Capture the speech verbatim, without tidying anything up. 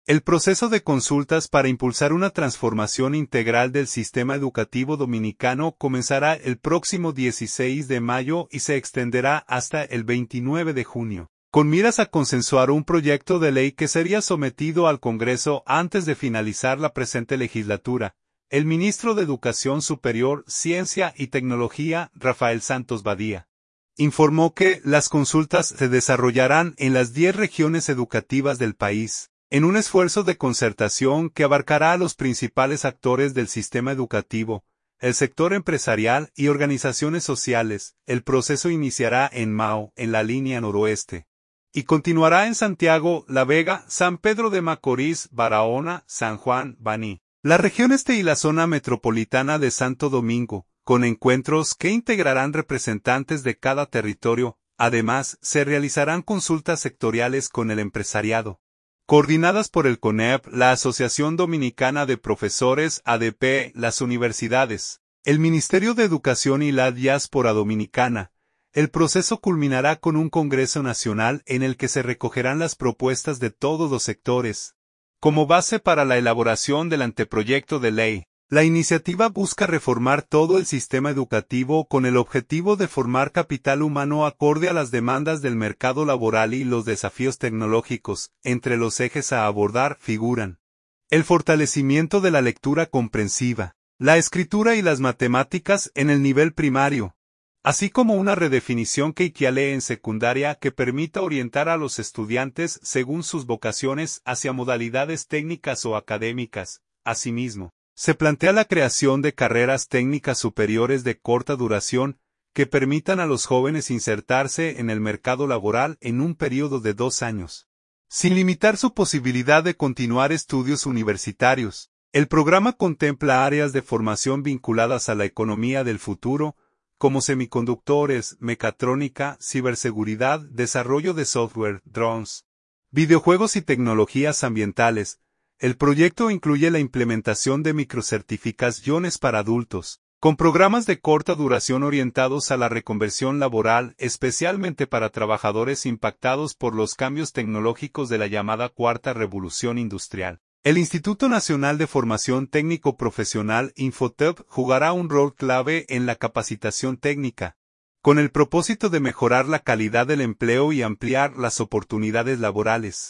El proceso de consultas para impulsar una transformación integral del sistema educativo dominicano comenzará el próximo dieciséis de mayo y se extenderá hasta el veintinueve de junio, con miras a consensuar un proyecto de ley que sería sometido al Congreso antes de finalizar la presente legislatura. El ministro de Educación Superior, Ciencia y Tecnología, Rafael Santos Badía, informó que las consultas se desarrollarán en las diez regiones educativas del país, en un esfuerzo de concertación que abarcará a los principales actores del sistema educativo, el sector empresarial y organizaciones sociales. El proceso iniciará en Mao, en la línea noroeste, y continuará en Santiago, La Vega, San Pedro de Macorís, Barahona, San Juan, Baní, la región este y la zona metropolitana de Santo Domingo, con encuentros que integrarán representantes de cada territorio. Además, se realizarán consultas sectoriales con el empresariado, coordinadas por el CONEP, la Asociación Dominicana de Profesores, A D P, las universidades, el Ministerio de Educación y la Diáspora Dominicana. El proceso culminará con un Congreso Nacional en el que se recogerán las propuestas de todos los sectores, como base para la elaboración del anteproyecto de ley. La iniciativa busca reformar todo el sistema educativo con el objetivo de formar capital humano acorde a las demandas del mercado laboral y los desafíos tecnológicos. Entre los ejes a abordar figuran el fortalecimiento de la lectura comprensiva, la escritura y las matemáticas en el nivel primario, así como una redefinición que equivale en secundaria que permita orientar a los estudiantes según sus vocaciones hacia modalidades técnicas o académicas. Asimismo, se plantea la creación de carreras técnicas superiores de corta duración que permitan a los jóvenes insertarse en el mercado laboral en un periodo de dos años, sin limitar su posibilidad de continuar estudios universitarios. El programa contempla áreas de formación vinculadas a la economía del futuro, como semiconductores, mecatrónica, ciberseguridad, desarrollo de software, drones, videojuegos y tecnologías ambientales. El proyecto incluye la implementación de microcertificaciones para adultos, con programas de corta duración orientados a la reconversión laboral, especialmente para trabajadores impactados por los cambios tecnológicos de la llamada Cuarta Revolución Industrial. El Instituto Nacional de Formación Técnico Profesional, Infotep, jugará un rol clave en la capacitación técnica, con el propósito de mejorar la calidad del empleo y ampliar las oportunidades laborales.